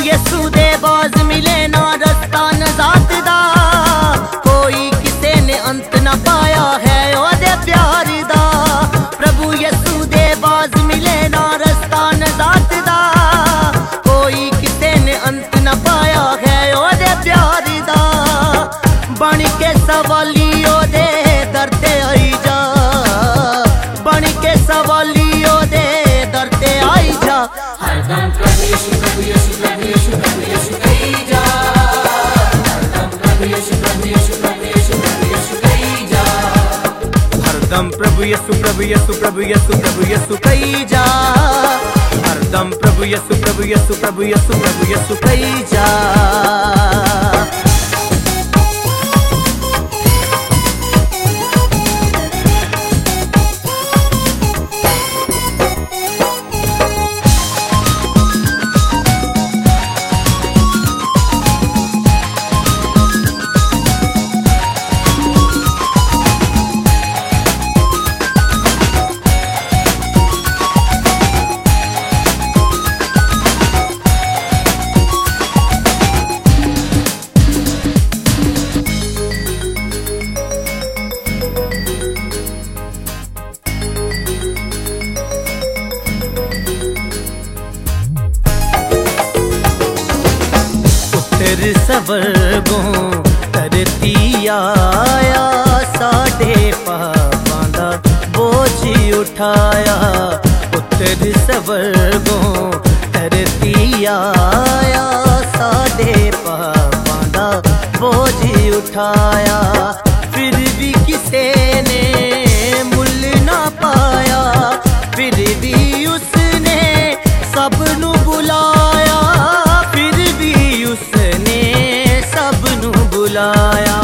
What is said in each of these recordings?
यसू दे बाज मिले ना रस्ता नजात दा, कोई किसे ने अंत ना पाया है ओदे प्यार दा। प्रभु यसू दे बाज मिले ना रस्ता नजात दा, कोई किसे ने अंत ना पाया है ओदे प्यार दा। बन के सवाली ओदे दर ते आई जा, बन के सवाली ओदे दर ते आई जा। हरदम प्रभु यीशु प्रभु यीशु प्रभु यीशु प्रभु यीशु कही जा, हरदम प्रभु यीशु प्रभु यीशु प्रभु यीशु प्रभु यीशु कही जा। हरदम प्रभु यीशु प्रभु यीशु प्रभु यीशु प्रभु यीशु कही जा, हरदम प्रभु यीशु प्रभु यीशु प्रभु यीशु प्रभु यीशु कही जा। स्वर्गों धरती आया, साढ़े पापां दा बोझ उठाया। उत्तर स्वर्गों धरती आया, साढ़े पापां दा बोझ उठाया। फिर भी किसे ने मुल ना पाया, फिर भी उसने सबनू बुलाया, फिर भी उसने सबनू बुलाया।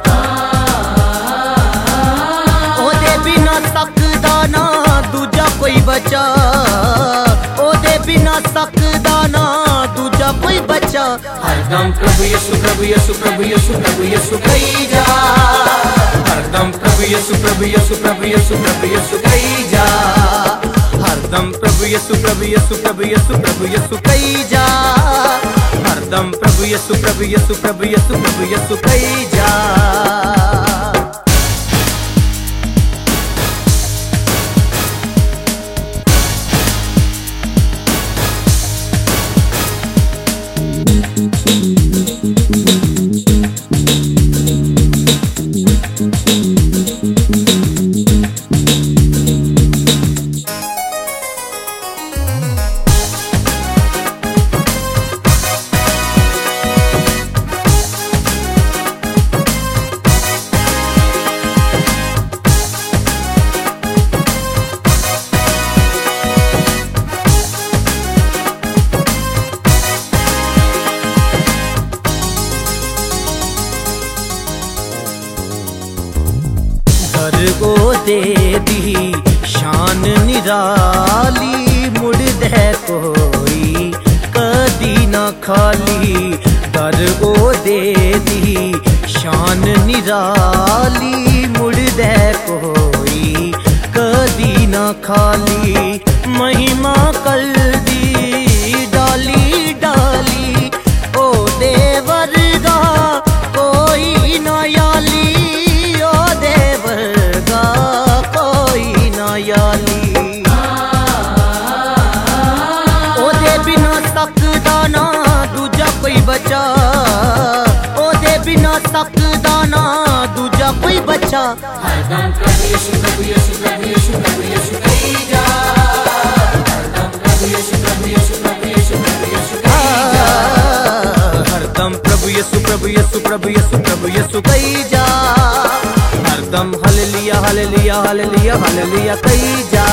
ओदे बिना सकदा ना दूजा कोई बचा, ओदे बिना सकदा ना दूजा कोई बचा। हरदम प्रभु यीशु प्रभु यीशु प्रभु यीशु प्रभु यीशु कही जा, हरदम प्रभु यीशु प्रभु यीशु प्रभु यीशु प्रभु यीशु कही जा। हरदम प्रभु यीशु प्रभु यीशु प्रभु यीशु प्रभु यीशु कही जा, हरदम प्रभु यीशु प्रभु यीशु प्रभु यीशु प्रभु यीशु कही जा। स्वर्गो दे दी शान निराली, मुड़ दे कोई कदी ना खाली। दरगो दे दी शान निराली, मुड़ दे कोई कदी ना खाली। महिमा कर दी डाली डाली, ओ देवरगा कोई ना याली, कोई ना याली। ओदे बिना सकदा ना दूजा कोई बचा, ओदे बिना सकदा ना दूजा कोई बचा। हरदम प्रभु यीशु प्रभु यीशु प्रभु यीशु प्रभु यीशु कही जा, हरदम प्रभु यीशु प्रभु यीशु प्रभु यीशु प्रभु यीशु कही जा। हरदम प्रभु यीशु प्रभु यीशु प्रभु यीशु प्रभु यीशु कही जा, हरदम हालेलुया हालेलुया हालेलुया हालेलुया कही जा।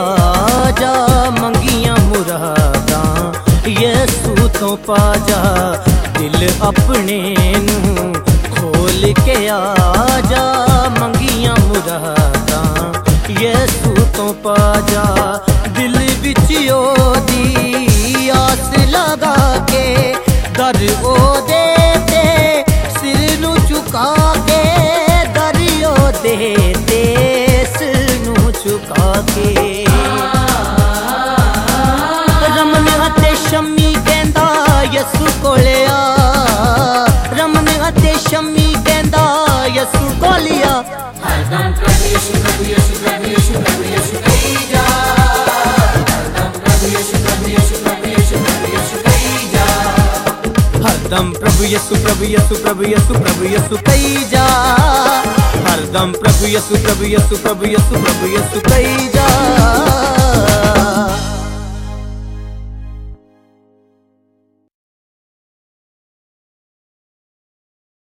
जा, मंगियां मुरादां यसू तो पा जा, दिल अपने नू खोल के आ जा, मंगियां मुरादां यसू तो पा जा, दिल विच ओदी आस लगा के दर ओ दे ते सिर नू झुका के, दर ओ दे ते सिर नू झुका के। रमन हते शम्मी कहंदा यसू कोले आ, रमन हते शम्मी कहंदा यसू कोले आ, हरदम प्रभु यीशु प्रभु यीशु प्रभु यीशु प्रभु यीशु कही जा, हरदम प्रभु यीशु प्रभु यीशु प्रभु यीशु प्रभु यीशु कही जा, हरदम प्रभु यीशु प्रभु यीशु प्रभु यीशु प्रभु यीशु कही जा, हरदम प्रभु यीशु प्रभु यीशु प्रभु यीशु प्रभु यीशु कही जा।